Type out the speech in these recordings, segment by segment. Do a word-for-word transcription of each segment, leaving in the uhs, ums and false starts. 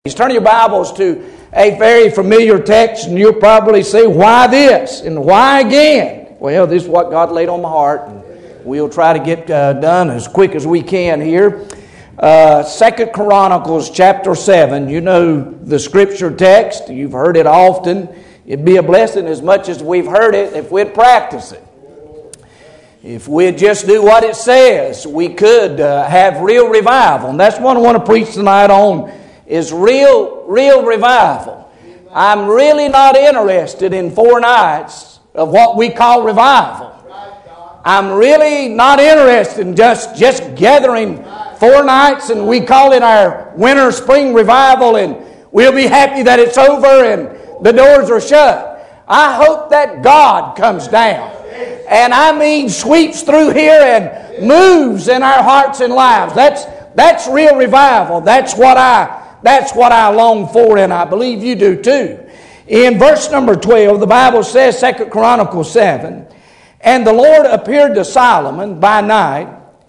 Turn your Bibles to a very familiar text, and you'll probably say, why this? And why again? Well, this is what God laid on my heart, and we'll try to get uh, done as quick as we can here. Uh, Second Chronicles chapter seven, you know the scripture text. You've heard it often. It'd be a blessing as much as we've heard it if we'd practice it. If we'd just do what it says, we could uh, have real revival. And that's what I want to preach tonight on, is real, real revival. I'm really not interested in four nights of what we call revival. I'm really not interested in just, just gathering four nights and we call it our winter, spring revival and we'll be happy that it's over and the doors are shut. I hope that God comes down. And I mean sweeps through here and moves in our hearts and lives. That's, that's real revival. That's what I That's what I long for, and I believe you do too. In verse number twelve, the Bible says, Second Chronicles seven, and the Lord appeared to Solomon by night,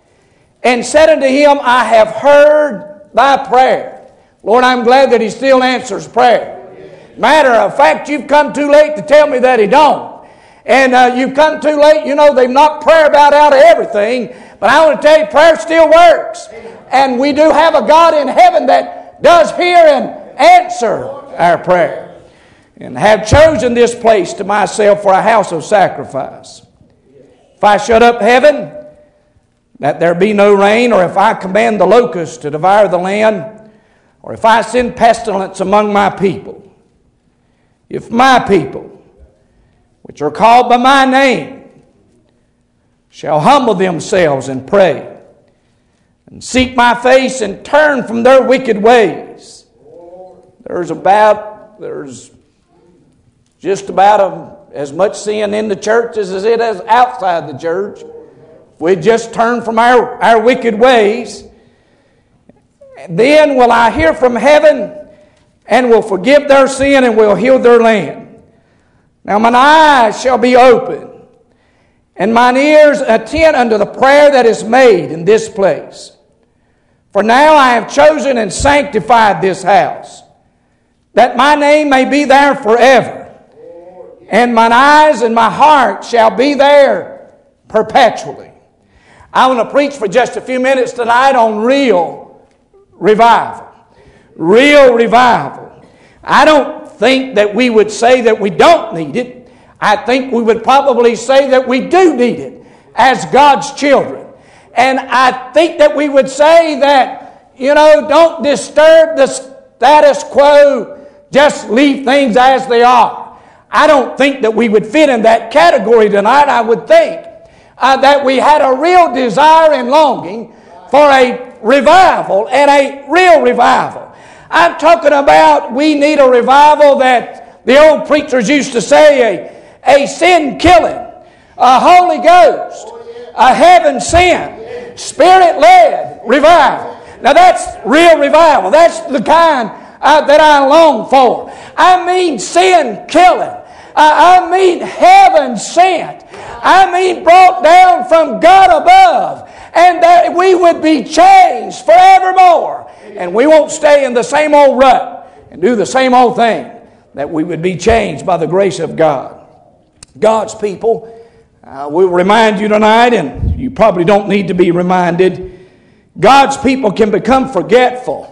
and said unto him, I have heard thy prayer. Lord, I'm glad that He still answers prayer. Matter of fact, you've come too late to tell me that He don't. And uh, you've come too late, you know, they've knocked prayer about out of everything, but I want to tell you, prayer still works. And we do have a God in heaven that does hear and answer our prayer, and have chosen this place to myself for a house of sacrifice. If I shut up heaven, that there be no rain, or if I command the locusts to devour the land, or if I send pestilence among my people, if my people, which are called by my name, shall humble themselves and pray, and seek my face and turn from their wicked ways. There's about, there's just about a, as much sin in the church as it is outside the church. If we just turn from our, our wicked ways, then will I hear from heaven and will forgive their sin and will heal their land. Now mine eyes shall be open, and mine ears attend unto the prayer that is made in this place. For now I have chosen and sanctified this house, that my name may be there forever, and mine eyes and my heart shall be there perpetually. I want to preach for just a few minutes tonight on real revival. Real revival. I don't think that we would say that we don't need it. I think we would probably say that we do need it as God's children. And I think that we would say that, you know, don't disturb the status quo, just leave things as they are. I don't think that we would fit in that category tonight. I would think uh, that we had a real desire and longing for a revival, and a real revival. I'm talking about we need a revival that the old preachers used to say, a, a sin-killing, a Holy Ghost, a heaven sent, Spirit-led revival. Now that's real revival. That's the kind uh, that I long for. I mean sin-killing. Uh, I mean heaven-sent. I mean brought down from God above. And that we would be changed forevermore. And we won't stay in the same old rut and do the same old thing. That we would be changed by the grace of God. God's people, Uh, we'll remind you tonight, and you probably don't need to be reminded, God's people can become forgetful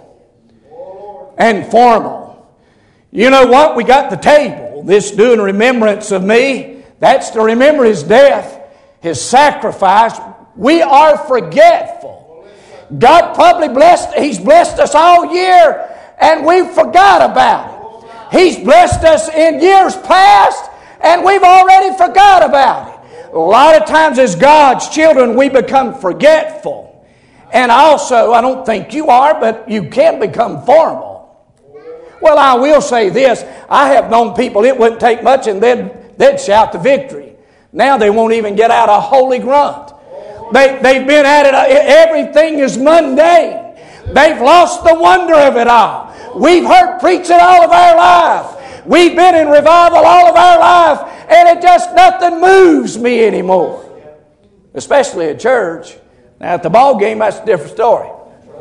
and formal. You know what? We got the table. This do in remembrance of me. That's to remember His death, His sacrifice. We are forgetful. God probably blessed, He's blessed us all year, and we forgot about it. He's blessed us in years past, and we've already forgot about it. A lot of times as God's children, we become forgetful. And also, I don't think you are, but you can become formal. Well, I will say this. I have known people, it wouldn't take much and they'd, they'd shout the victory. Now they won't even get out a holy grunt. They, they've been at it, everything is mundane. They've lost the wonder of it all. We've heard preaching all of our life. We've been in revival all of our life, and it just, nothing moves me anymore. Especially at church. Now at the ball game, that's a different story.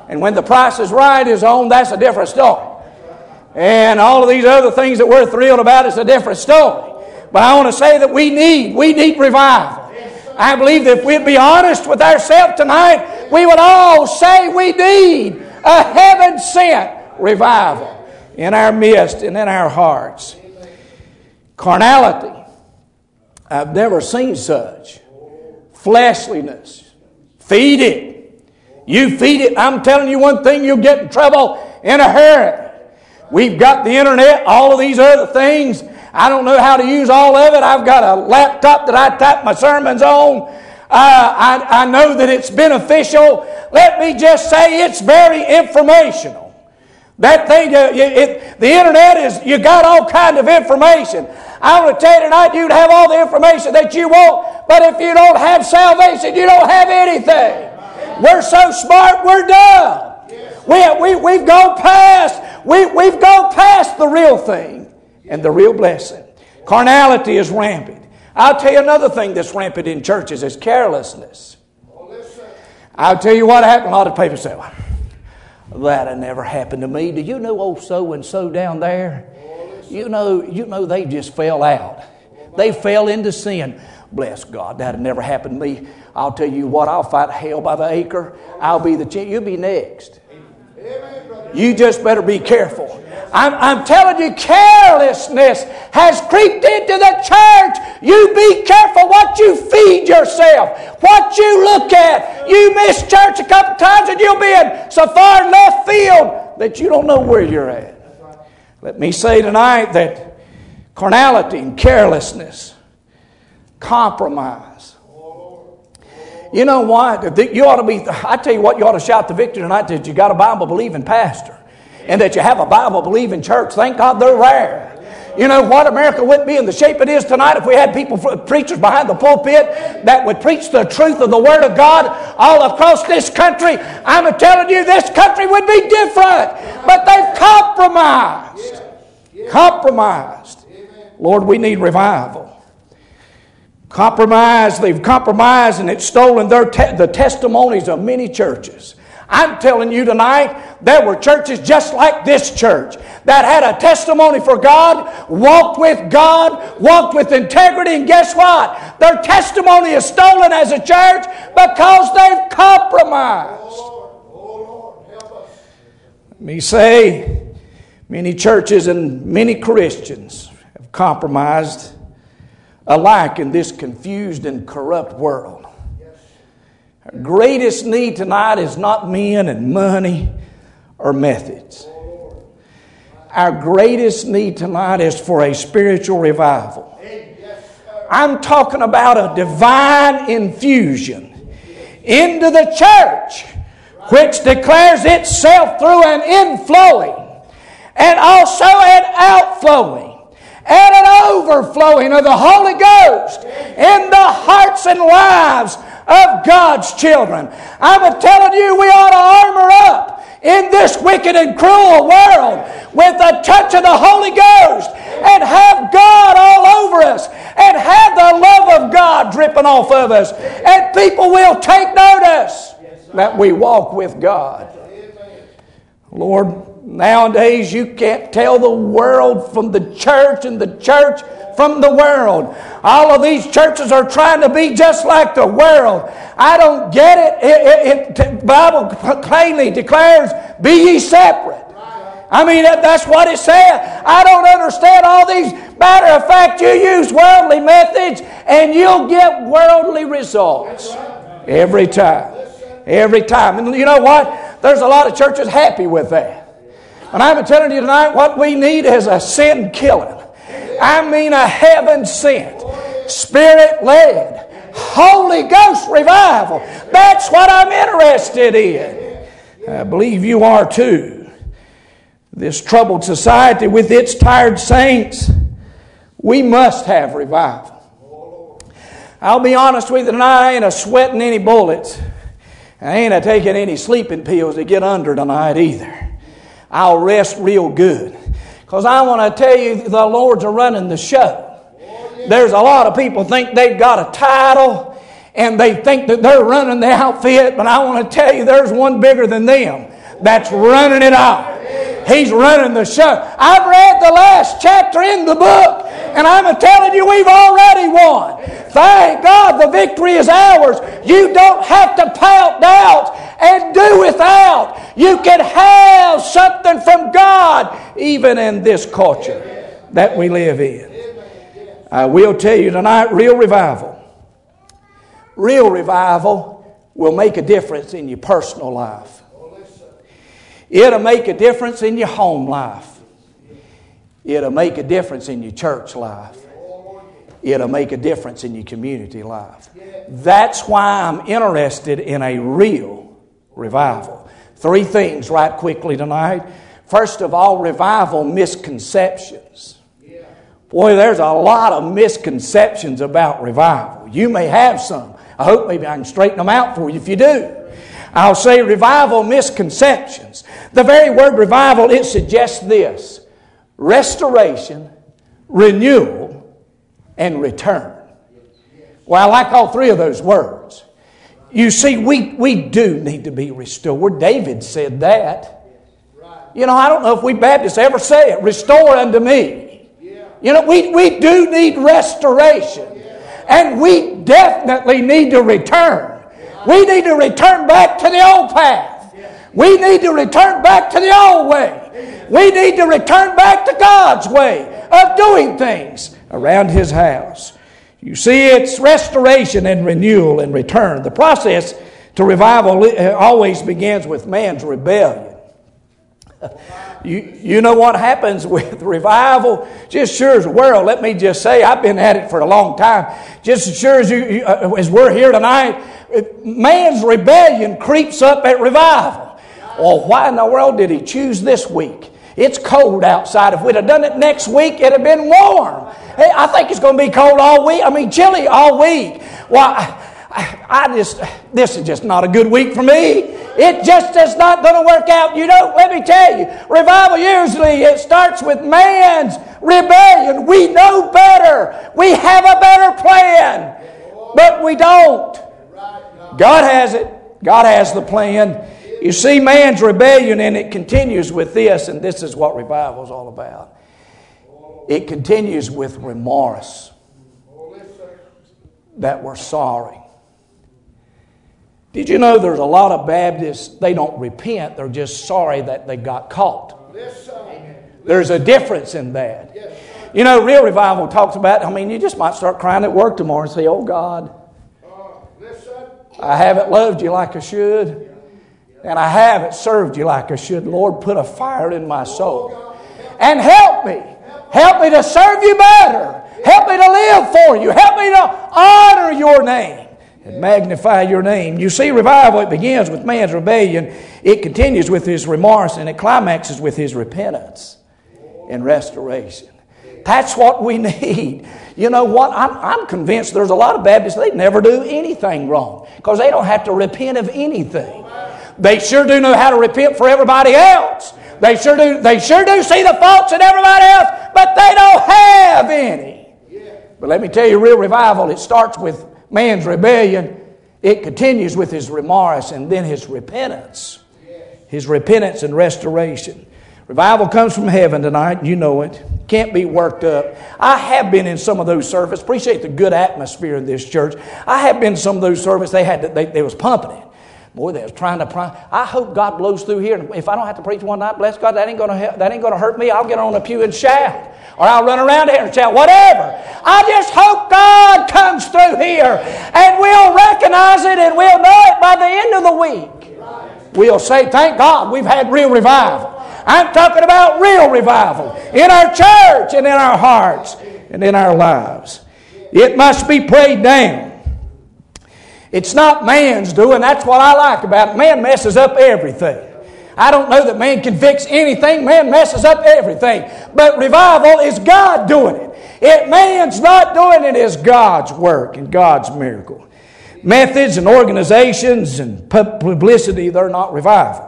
And when The Price is Right is on, that's a different story. And all of these other things that we're thrilled about is a different story. But I want to say that we need, we need revival. I believe that if we'd be honest with ourselves tonight, we would all say we need a heaven-sent revival in our midst and in our hearts. Carnality. I've never seen such. Fleshliness. Feed it. You feed it. I'm telling you one thing, you'll get in trouble in a hurry. We've got the internet, all of these other things. I don't know how to use all of it. I've got a laptop that I type my sermons on. Uh, I, I know that it's beneficial. Let me just say it's very informational. That thing, uh, it, it, the internet is, you got all kind of information. I want to tell you tonight, you'd have all the information that you want, but if you don't have salvation, you don't have anything. We're so smart, we're dumb. We, we, we've gone past, we, we've gone past the real thing and the real blessing. Carnality is rampant. I'll tell you another thing that's rampant in churches is carelessness. I'll tell you what happened. A lot of people say, well, that never happened to me. Do you know old so-and-so down there? You know, you know they just fell out. They fell into sin. Bless God, that never happened to me. I'll tell you what, I'll fight hell by the acre. I'll be the champ. You'll be next. You just better be careful. I'm, I'm telling you, carelessness has creeped into the church. You be careful what you feed yourself, what you look at. You miss church a couple times and you'll be in so far left field that you don't know where you're at. Let me say tonight that carnality and carelessness, compromise. You know what? You ought to be, I tell you what, you ought to shout the victory tonight that you got a Bible-believing pastor and that you have a Bible-believing church. Thank God they're rare. You know what? America wouldn't be in the shape it is tonight if we had people, preachers behind the pulpit that would preach the truth of the Word of God all across this country. I'm telling you, this country would be different. But they've compromised. Compromised. Lord, we need revival. Compromise, they've compromised and it's stolen their te- the testimonies of many churches. I'm telling you tonight, there were churches just like this church that had a testimony for God, walked with God, walked with integrity, and guess what? Their testimony is stolen as a church because they've compromised. Let me say, many churches and many Christians have compromised alike in this confused and corrupt world. Our greatest need tonight is not men and money or methods. Our greatest need tonight is for a spiritual revival. I'm talking about a divine infusion into the church which declares itself through an inflowing and also an outflowing and an overflowing of the Holy Ghost in the hearts and lives of God's children. I'm telling you, we ought to armor up in this wicked and cruel world with a touch of the Holy Ghost and have God all over us and have the love of God dripping off of us. And people will take notice that we walk with God. Lord, nowadays you can't tell the world from the church and the church from the world. All of these churches are trying to be just like the world. I don't get it. It, it, it Bible plainly declares, be ye separate. I mean, that, that's what it said. I don't understand all these. Matter of fact, you use worldly methods and you'll get worldly results. Every time. Every time. And you know what? There's a lot of churches happy with that. And I'm telling you tonight, what we need is a sin killing. I mean a heaven-sent, Spirit-led, Holy Ghost revival. That's what I'm interested in. I believe you are too. This troubled society with its tired saints, we must have revival. I'll be honest with you tonight, I ain't a sweating any bullets. I ain't a taking any sleeping pills to get under tonight either. I'll rest real good. Because I want to tell you, the Lord's are running the show. There's a lot of people think they've got a title and they think that they're running the outfit, but I want to tell you there's one bigger than them. that's running it off. He's running the show. I've read the last chapter in the book, and I'm telling you, we've already won. Thank God the victory is ours. You don't have to pout doubt and do without. You can have something from God even in this culture that we live in. I will tell you tonight, real revival. Real revival will make a difference in your personal life. It'll make a difference in your home life. It'll make a difference in your church life. It'll make a difference in your community life. That's why I'm interested in a real revival. Three things right quickly tonight. First of all, revival misconceptions. Boy, there's a lot of misconceptions about revival. You may have some. I hope maybe I can straighten them out for you if you do. I'll say revival misconceptions. The very word revival, it suggests this: restoration, renewal, and return. Well, I like all three of those words. You see, we, we do need to be restored. David said that. You know, I don't know if we Baptists ever say it, restore unto me. You know, we, we do need restoration. And we definitely need to return. We need to return back to the old path. We need to return back to the old way. We need to return back to God's way of doing things around His house. You see, it's restoration and renewal and return. The process to revival always begins with man's rebellion. You, you know what happens with revival? Just sure as the world, let me just say, I've been at it for a long time. Just as sure as, you, you, uh, as we're here tonight, man's rebellion creeps up at revival. Well, why in the world did he choose this week? It's cold outside. If we'd have done it next week, it'd have been warm. Hey, I think it's going to be cold all week. I mean, chilly all week. Well, I, I just, this is just not a good week for me. It just is not going to work out. You know, let me tell you, revival usually it starts with man's rebellion. We know better. We have a better plan, but we don't. God has it. God has the plan. You see, man's rebellion, and it continues with this, and this is what revival is all about. It continues with remorse, that we're sorry. Did you know there's a lot of Baptists, they don't repent, they're just sorry that they got caught. There's a difference in that. You know, real revival talks about, I mean, you just might start crying at work tomorrow and say, oh God, I haven't loved you like I should. And I haven't served you like I should. Lord, put a fire in my soul. And help me. Help me to serve you better. Help me to live for you. Help me to honor your name and magnify your name. You see, revival, it begins with man's rebellion. It continues with his remorse, and it climaxes with his repentance and restoration. That's what we need. You know what? I'm, I'm convinced there's a lot of Baptists, they never do anything wrong because they don't have to repent of anything. They sure do know how to repent for everybody else. They sure do, they sure do see the faults in everybody else, but they don't have any. But let me tell you, real revival, it starts with man's rebellion. It continues with his remorse and then his repentance. His repentance and restoration. Revival comes from heaven tonight, and you know it. Can't be worked up. I have been in some of those services. Appreciate the good atmosphere in this church. I have been in some of those services. They had to, they, they was pumping it. Boy, they was trying to. Pry. I hope God blows through here. And if I don't have to preach one night, bless God, that ain't gonna help, that ain't gonna hurt me. I'll get on the pew and shout, or I'll run around here and shout, whatever. I just hope God comes through here, and we'll recognize it, and we'll know it by the end of the week. We'll say, thank God, we've had real revival. I'm talking about real revival in our church and in our hearts and in our lives. It must be prayed down. It's not man's doing. That's what I like about it. Man messes up everything. I don't know that man can fix anything. Man messes up everything. But revival is God doing it. If man's not doing it, it's God's work and God's miracle. Methods and organizations and publicity, they're not revival.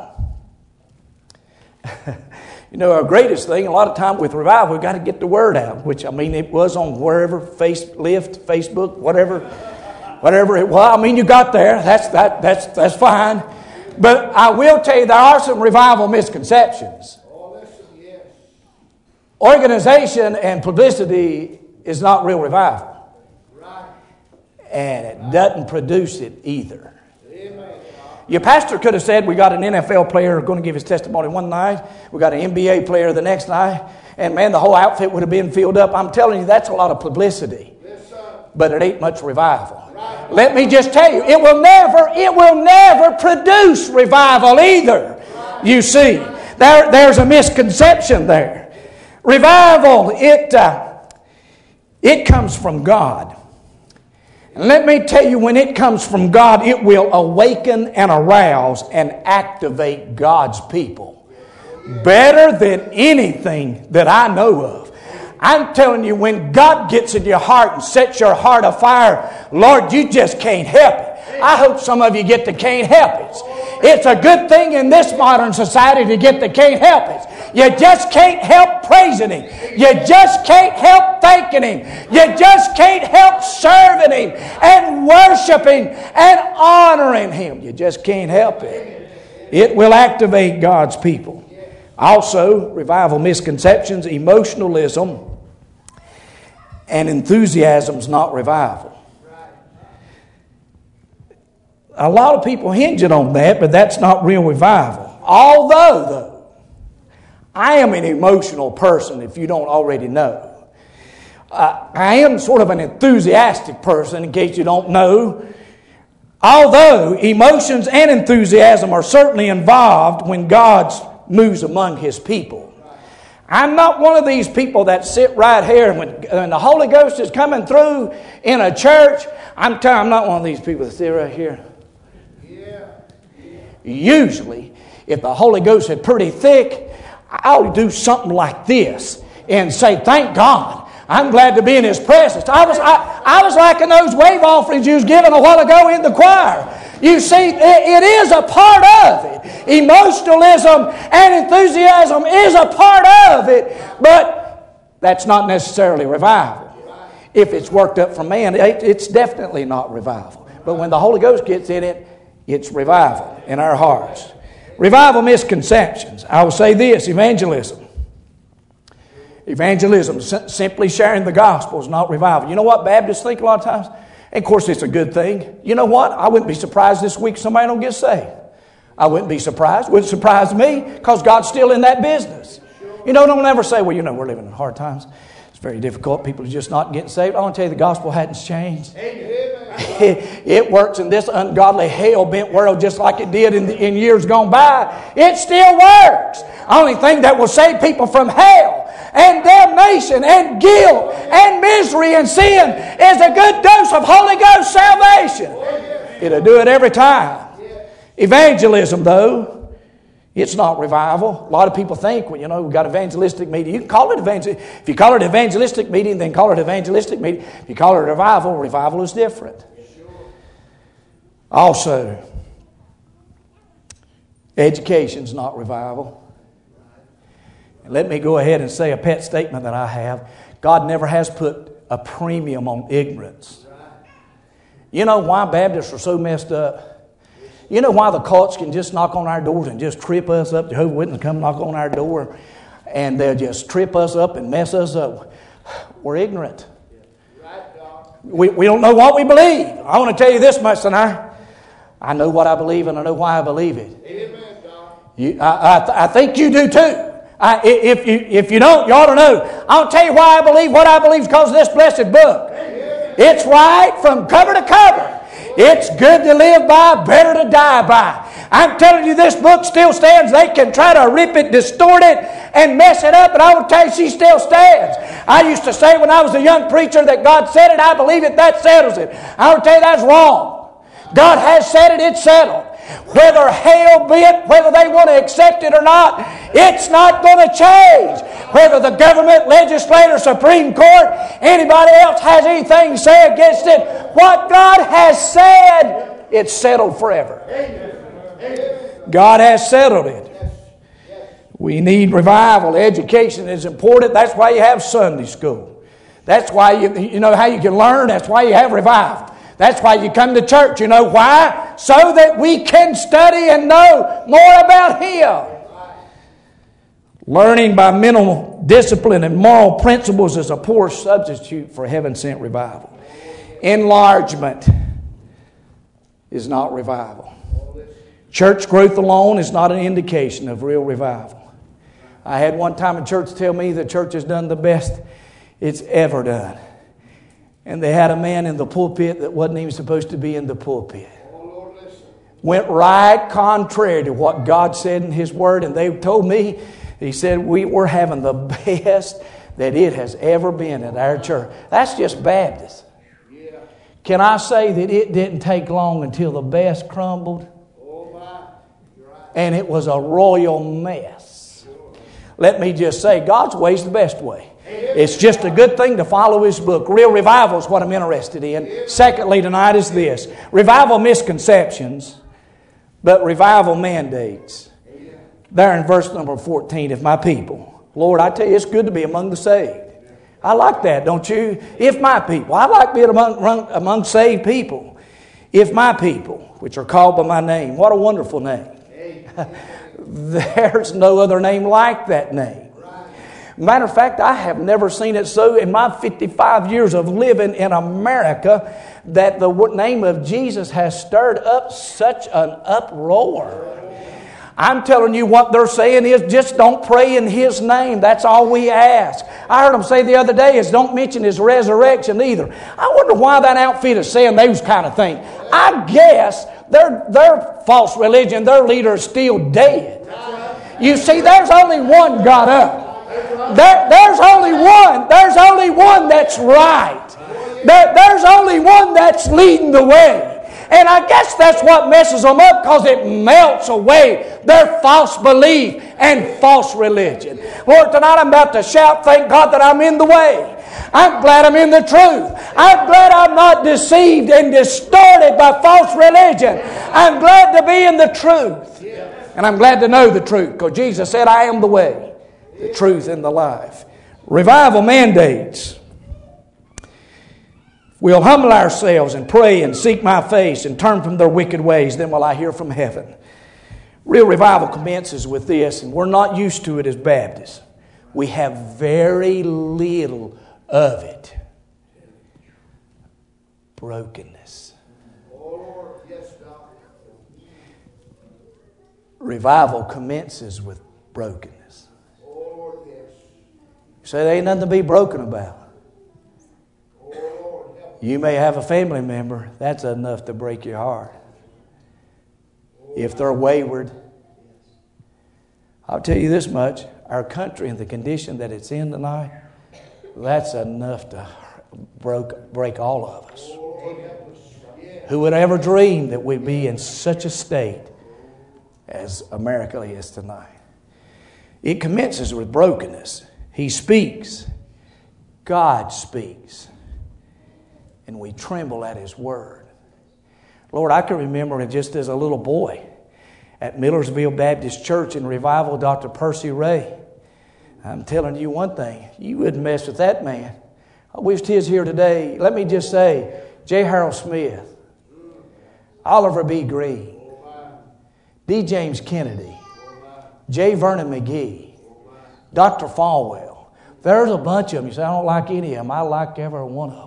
You know, our greatest thing, a lot of time with revival, we've got to get the word out, which, I mean, it was on wherever, face, Lyft, Facebook, whatever, whatever it was. I mean, you got there. That's that. That's that's fine. But I will tell you, there are some revival misconceptions. Organization and publicity is not real revival. And it doesn't produce it either. Your pastor could have said, we got an N F L player going to give his testimony one night. We got an N B A player the next night. And man, the whole outfit would have been filled up. I'm telling you, that's a lot of publicity. But it ain't much revival. Let me just tell you, it will never, it will never produce revival either. You see, there, there's a misconception there. Revival, it, uh, it comes from God. And let me tell you, when it comes from God, it will awaken and arouse and activate God's people better than anything that I know of. I'm telling you, when God gets in your heart and sets your heart afire, Lord, you just can't help it. I hope some of you get the can't help it. It's a good thing in this modern society to get the can't help it. You just can't help praising Him. You just can't help thanking Him. You just can't help serving Him and worshiping and honoring Him. You just can't help it. It will activate God's people. Also, revival misconceptions, emotionalism and enthusiasm is not revival. A lot of people hinge it on that, but that's not real revival. Although, though, I am an emotional person, if you don't already know. Uh, I am sort of an enthusiastic person, in case you don't know. Although emotions and enthusiasm are certainly involved when God moves among His people. I'm not one of these people that sit right here and when, when the Holy Ghost is coming through in a church, I'm telling I'm not one of these people that sit right here. Usually, if the Holy Ghost is pretty thick, I'll do something like this and say, thank God, I'm glad to be in His presence. I was, I, I was like in those wave offerings you was giving a while ago in the choir. You see, it, it is a part of it. Emotionalism and enthusiasm is a part of it, but that's not necessarily revival. If it's worked up from man, it, it's definitely not revival. But when the Holy Ghost gets in it, it's revival in our hearts. Revival misconceptions. I will say this, evangelism. Evangelism, simply sharing the gospel, is not revival. You know what Baptists think a lot of times? And of course, it's a good thing. You know what? I wouldn't be surprised this week somebody don't get saved. I wouldn't be surprised. Wouldn't surprise me because God's still in that business. You know, don't ever say, well, you know, we're living in hard times. It's very difficult. People are just not getting saved. I want to tell you, the gospel hadn't changed. It, it works in this ungodly, hell-bent world just like it did in, the, in years gone by. It still works. Only thing that will save people from hell and damnation and guilt and misery and sin is a good dose of Holy Ghost salvation. It'll do it every time. Evangelism, though, it's not revival. A lot of people think, well, you know, we've got evangelistic meeting. You can call it evangelistic. If you call it evangelistic meeting, then call it evangelistic meeting. If you call it revival, revival is different. Also, education's not revival. And let me go ahead and say a pet statement that I have. God never has put a premium on ignorance. You know why Baptists are so messed up? You know why the cults can just knock on our doors and just trip us up? Jehovah's Witnesses come knock on our door and they'll just trip us up and mess us up. We're ignorant. We, we don't know what we believe. I want to tell you this much tonight. I know what I believe and I know why I believe it. Amen, you, I, I, I think you do too. I, if, you, if you don't, you ought to know. I'll tell you why I believe what I believe is because of this blessed book. Amen. It's right from cover to cover. It's good to live by, better to die by. I'm telling you, this book still stands. They can try to rip it, distort it, and mess it up, but I will tell you, she still stands. I used to say when I was a young preacher that God said it, I believe it, that settles it. I will tell you that's wrong. God has said it, it's settled. Whether hell bent, whether they want to accept it or not, it's not going to change. Whether the government, legislature, Supreme Court, anybody else has anything to say against it, what God has said, it's settled forever. God has settled it. We need revival. Education is important. That's why you have Sunday school. That's why you, you know how you can learn. That's why you have revival. That's why you come to church. You know why? So that we can study and know more about Him. Learning by mental discipline and moral principles is a poor substitute for heaven-sent revival. Enlargement is not revival. Church growth alone is not an indication of real revival. I had one time a church tell me the church has done the best it's ever done. And they had a man in the pulpit that wasn't even supposed to be in the pulpit. Went right contrary to what God said in His Word. And they told me, he said, we, we're having the best that it has ever been at our church. That's just Baptist. Can I say that it didn't take long until the best crumbled? And it was a royal mess. Let me just say, God's way is the best way. It's just a good thing to follow His book. Real revival is what I'm interested in. Secondly, tonight is this. Revival misconceptions, but revival mandates. There in verse number fourteen, if my people. Lord, I tell you, it's good to be among the saved. I like that, don't you? If my people. I like being among, among saved people. If my people, which are called by my name. What a wonderful name. There's no other name like that name. Matter of fact, I have never seen it so in my fifty-five years of living in America that the name of Jesus has stirred up such an uproar. I'm telling you, what they're saying is just don't pray in His name. That's all we ask. I heard them say the other day is don't mention His resurrection either. I wonder why that outfit is saying those kind of things. I guess their, their false religion, their leader is still dead. You see, there's only one got up. There, there's only one. There's only one that's right. There, there's only one that's leading the way. And I guess that's what messes them up, because it melts away their false belief and false religion. Lord, tonight I'm about to shout, thank God that I'm in the way. I'm glad I'm in the truth. I'm glad I'm not deceived and distorted by false religion. I'm glad to be in the truth. And I'm glad to know the truth, because Jesus said, I am the way, the truth, and the life. Revival mandates. We'll humble ourselves and pray and seek my face and turn from their wicked ways, then will I hear from heaven. Real revival commences with this, and we're not used to it as Baptists. We have very little of it. Brokenness. Revival commences with brokenness. You say there ain't nothing to be broken about. You may have a family member, that's enough to break your heart. If they're wayward. I'll tell you this much, our country and the condition that it's in tonight, that's enough to broke, break all of us. Who would ever dream that we'd be in such a state as America is tonight? It commences with brokenness. He speaks. God speaks. And we tremble at His word. Lord, I can remember just as a little boy at Millersville Baptist Church in revival, Doctor Percy Ray. I'm telling you one thing, you wouldn't mess with that man. I wished he was here today. Let me just say, J. Harold Smith, Oliver B. Green, D. James Kennedy, J. Vernon McGee, Doctor Falwell. There's a bunch of them. You say, I don't like any of them. I like every one of them.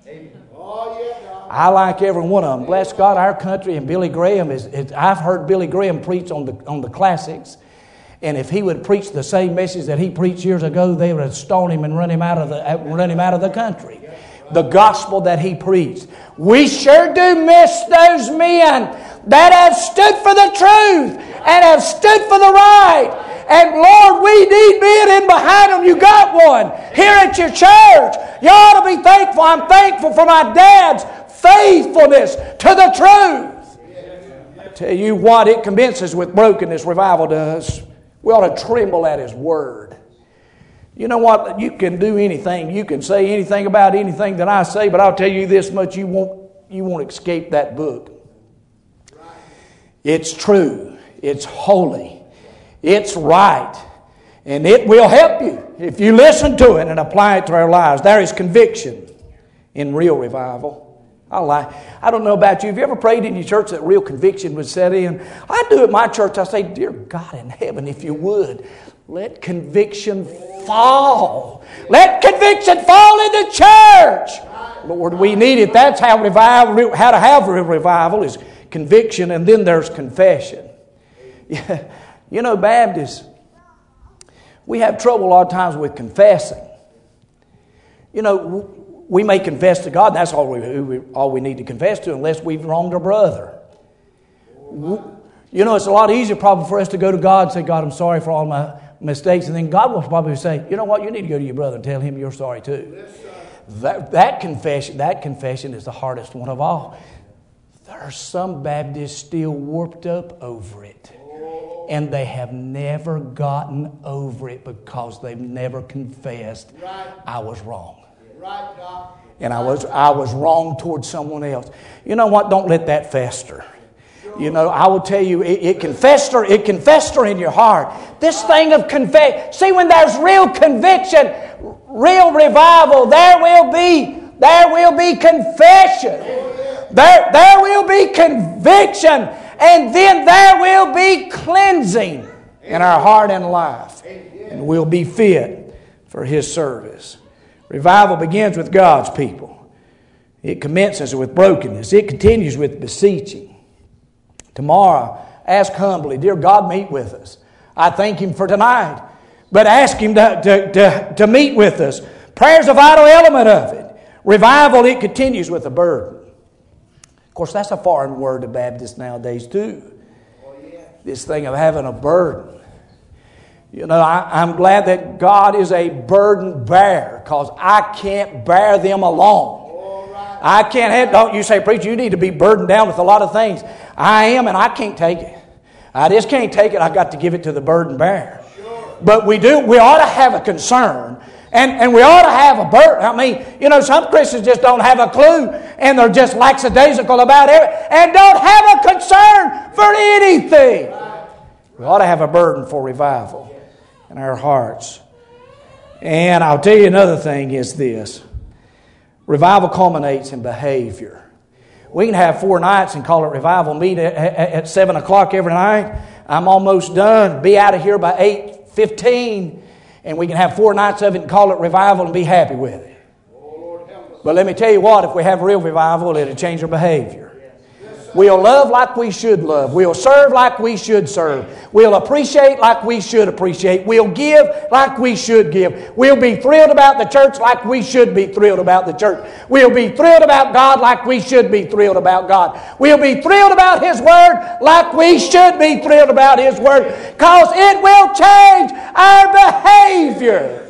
I like every one of them. Bless God, our country and Billy Graham is, is. I've heard Billy Graham preach on the on the classics, and if he would preach the same message that he preached years ago, they would have stoned him and run him out of the run him out of the country. The gospel that he preached. We sure do miss those men that have stood for the truth and have stood for the right. And Lord, we need men in behind them. You got one here at your church. You ought to be thankful. I'm thankful for my dad's faithfulness to the truth. I tell you what, it commences with brokenness. Revival does. We ought to tremble at His word. You know what? You can do anything. You can say anything about anything that I say, but I'll tell you this much: you won't you won't escape that book. It's true. It's holy. It's right. And it will help you if you listen to it and apply it to our lives. There is conviction in real revival. I like. I don't know about you. Have you ever prayed in your church that real conviction would set in? I do at my church. I say, dear God in heaven, if you would, let conviction fall. Let conviction fall in the church. Lord, we need it. That's how revival, how to have a revival is conviction, and then there's confession. Yeah. You know, Baptists, we have trouble a lot of times with confessing. You know, we may confess to God. That's all we, all we need to confess to, unless we've wronged our brother. You know, it's a lot easier probably for us to go to God and say, God, I'm sorry for all my mistakes. And then God will probably say, you know what, you need to go to your brother and tell him you're sorry too. That, that confession, that confession is the hardest one of all. There are some Baptists still warped up over it. And they have never gotten over it because they've never confessed, I was wrong. And I was I was wrong towards someone else. You know what? Don't let that fester. You know, I will tell you, it, it can fester, it can fester in your heart. This thing of confess. See, when there's real conviction, real revival, there will be, there will be confession. There, there will be conviction. And then there will be cleansing in our heart and life. And we'll be fit for His service. Revival begins with God's people. It commences with brokenness. It continues with beseeching. Tomorrow, ask humbly, dear God, meet with us. I thank Him for tonight. But ask Him to, to, to, to meet with us. Prayer's a vital element of it. Revival, it continues with a burden. Of course, that's a foreign word to Baptists nowadays too. This thing of having a burden. You know, I, I'm glad that God is a burden bearer, because I can't bear them alone. I can't have, don't you say, preacher, you need to be burdened down with a lot of things. I am, and I can't take it. I just can't take it. I've got to give it to the burden bearer. But we do, we ought to have a concern. And, and we ought to have a burden. I mean, you know, some Christians just don't have a clue, and they're just lackadaisical about it, and don't have a concern for anything. We ought to have a burden for revival in our hearts. And I'll tell you another thing is this. Revival culminates in behavior. We can have four nights and call it revival. Meet at, at, at seven o'clock every night. I'm almost done. Be out of here by eight fifteen. And we can have four nights of it and call it revival and be happy with it. But let me tell you what, if we have real revival, it'll change our behavior. We'll love like we should love. We'll serve like we should serve. We'll appreciate like we should appreciate. We'll give like we should give. We'll be thrilled about the church like we should be thrilled about the church. We'll be thrilled about God like we should be thrilled about God. We'll be thrilled about His Word like we should be thrilled about His Word, because it will change our behavior.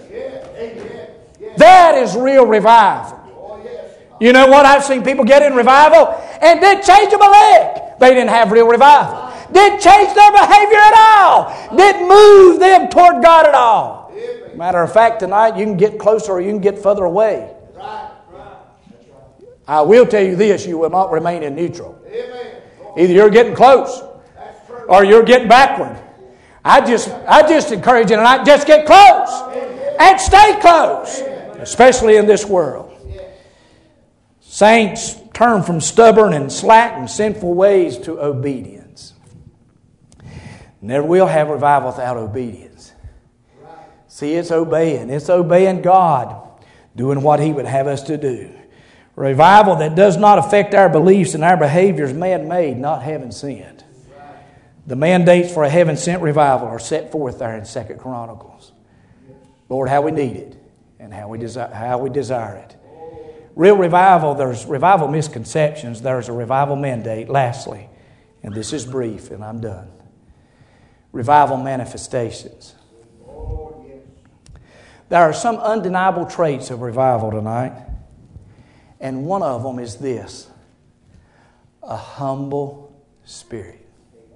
That is real revival. You know what? I've seen people get in revival and didn't change them a lick. They didn't have real revival. Didn't change their behavior at all. Didn't move them toward God at all. Matter of fact, tonight you can get closer or you can get further away. I will tell you this, you will not remain in neutral. Either you're getting close or you're getting backward. I just, I just encourage you tonight, just get close and stay close, especially in this world. Saints, turn from stubborn and slack and sinful ways to obedience. Never will have revival without obedience. See, it's obeying. It's obeying God, doing what He would have us to do. Revival that does not affect our beliefs and our behaviors, man-made, not heaven-sent. The mandates for a heaven-sent revival are set forth there in Second Chronicles. Lord, how we need it and how we desire, how we desire it. Real revival, there's revival misconceptions. There's a revival mandate. Lastly, and this is brief and I'm done. Revival manifestations. There are some undeniable traits of revival tonight. And one of them is this. A humble spirit.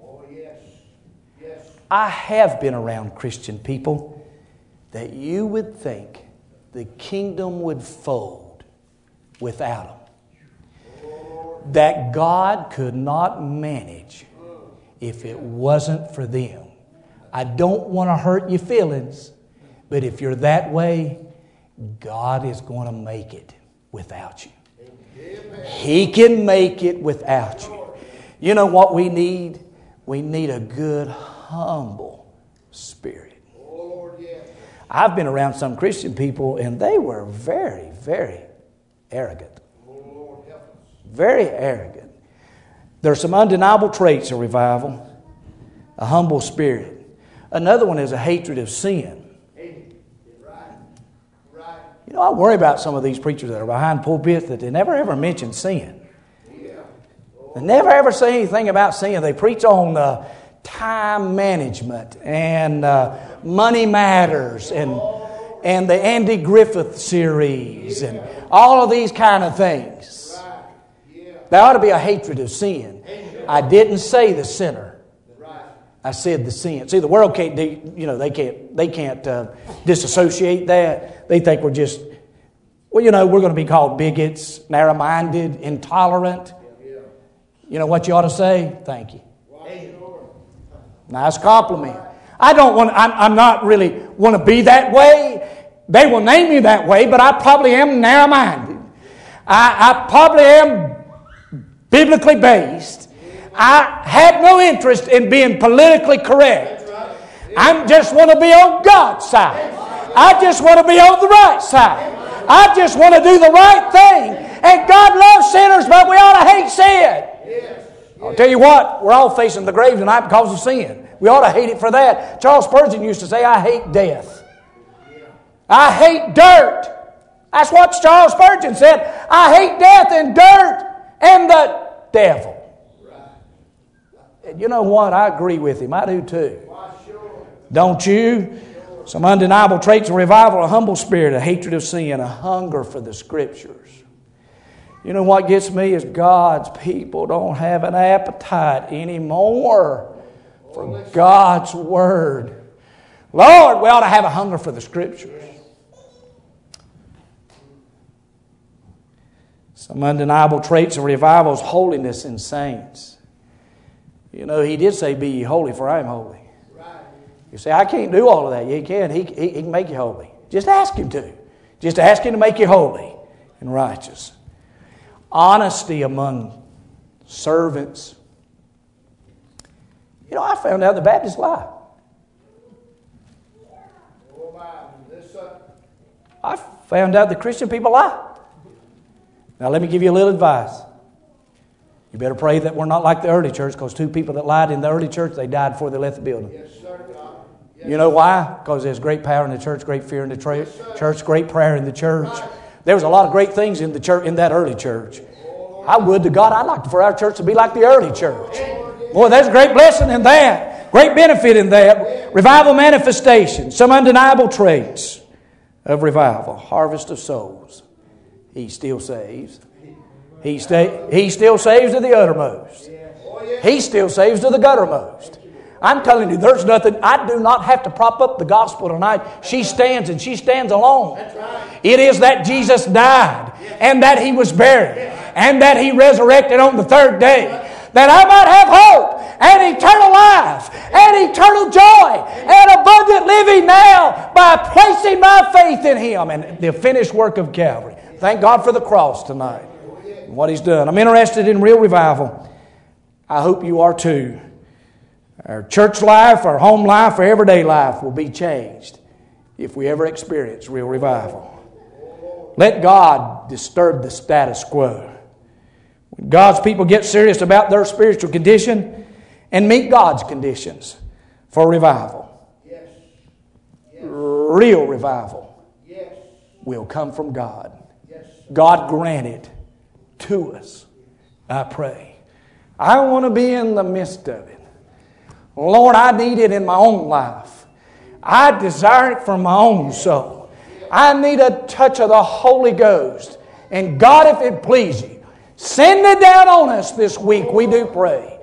I have been around Christian people that you would think the kingdom would fold without them. That God could not manage if it wasn't for them. I don't want to hurt your feelings, but if you're that way, God is going to make it without you. He can make it without you. You know what we need? We need a good, humble spirit. I've been around some Christian people, and they were very, very arrogant. Very arrogant. There are some undeniable traits of revival. A humble spirit. Another one is a hatred of sin. You know, I worry about some of these preachers that are behind pulpits that they never ever mention sin. They never ever say anything about sin. They preach on uh, time management and uh, money matters and and the Andy Griffith series and all of these kind of things. There ought to be a hatred of sin. I didn't say the sinner. I said the sin. See, the world can't do, you know, they can't, they can't uh, disassociate that. They think we're just, well, you know, we're going to be called bigots, narrow-minded, intolerant. You know what you ought to say? Thank you. Nice compliment. I don't want, I'm, I'm not really want to be that way. They will name me that way, but I probably am narrow-minded. I, I probably am biblically based. I have no interest in being politically correct. I just want to be on God's side. I just want to be on the right side. I just want to do the right thing. And God loves sinners, but we ought to hate sin. I'll tell you what, we're all facing the grave tonight because of sin. We ought to hate it for that. Charles Spurgeon used to say, I hate death. I hate dirt. That's what Charles Spurgeon said. I hate death and dirt and the devil. You know what? I agree with him. I do too. Don't you? Some undeniable traits of revival: a humble spirit, a hatred of sin, a hunger for the Scriptures. You know what gets me is God's people don't have an appetite anymore for God's Word. Lord, we ought to have a hunger for the Scriptures. Some undeniable traits of revival is holiness in saints. You know, He did say, be ye holy, for I am holy. Right. You say, I can't do all of that. Yeah, He can. He, he, he can make you holy. Just ask Him to. Just ask Him to make you holy and righteous. Honesty among servants. You know, I found out the Baptists lie. I found out the Christian people lie. Now, let me give you a little advice. You better pray that we're not like the early church, because two people that lied in the early church, they died before they left the building. Yes, sir, God. Yes, you know why? Because there's great power in the church, great fear in the tra- yes, church, great prayer in the church. Right. There was a lot of great things in the church, in that early church. Oh, I would to God, I'd like for our church to be like the early church. Boy, there's a great blessing in that. Great benefit in that. Revival manifestation. Some undeniable traits of revival. Harvest of souls. He still saves. He, stay, he still saves to the uttermost. He still saves to the guttermost. I'm telling you, there's nothing. I do not have to prop up the gospel tonight. She stands, and she stands alone. It is that Jesus died, and that He was buried, and that He resurrected on the third day, that I might have hope and eternal life and eternal joy and abundant living now by placing my faith in Him and the finished work of Calvary. Thank God for the cross tonight. What He's done. I'm interested in real revival. I hope you are too. Our church life, our home life, our everyday life will be changed if we ever experience real revival. Let God disturb the status quo. When God's people get serious about their spiritual condition and meet God's conditions for revival, yes. Yes. Real revival yes. will come from God. Yes. God grant it to us, I pray. I want to be in the midst of it. Lord, I need it in my own life. I desire it for my own soul. I need a touch of the Holy Ghost. And God, if it please you, send it down on us this week, we do pray.